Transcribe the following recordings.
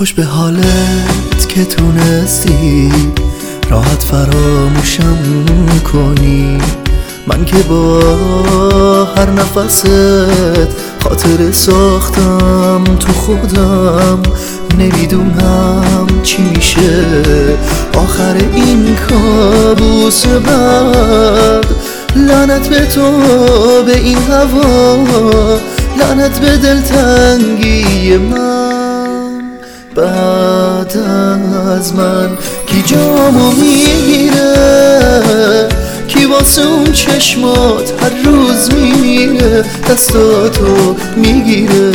خوش به حالت که تونستی راحت فراموشم کنی. من که با هر نفست خاطر ساختم تو خودم، نمیدونم چی میشه آخر این کابوس بد. لعنت به تو، به این هوا، لعنت به دلتنگی من. بعد از من کی جامو میگیره، کی واسه اون چشمات هر روز میره دستاتو میگیره.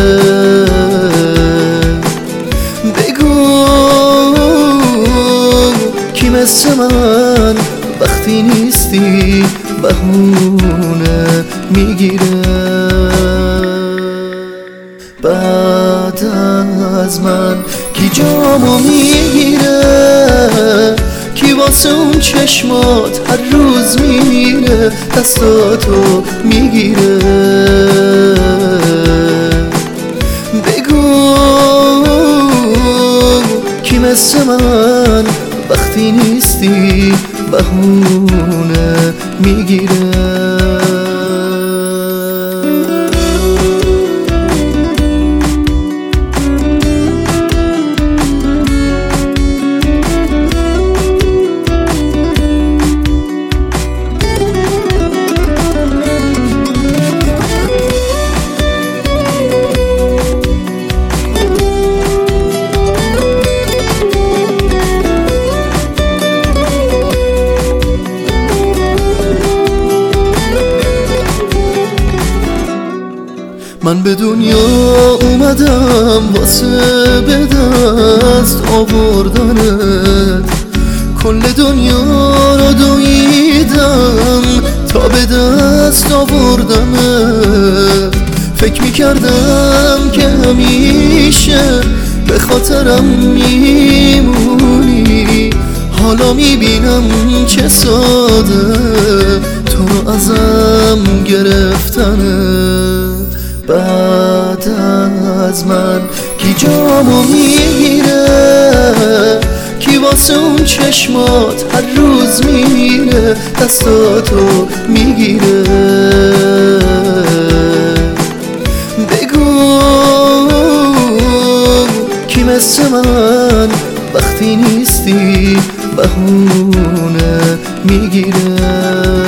بگو کی مثل من وقتی نیستی بهونه میگیره. بعد از من کی جامو میگیره، کی واسه اون چشمات هر روز میره دستاتو میگیره. بگو کی مثل من وقتی نیستی بهونه میگیره. من به دنیا اومدم واسه به دست آوردنت، کل دنیا رو دویدم تا به دست آوردمت. فکر میکردم که همیشه به خاطرم میمونی، حالا میبینم چه ساده تو رو ازم گرفتنت. بعد از من کی جامو میگیره، کی واسه اون چشمات هر روز میره دستاتو میگیره. بگو کی مثل من وقتی نیستی بهونه میگیره.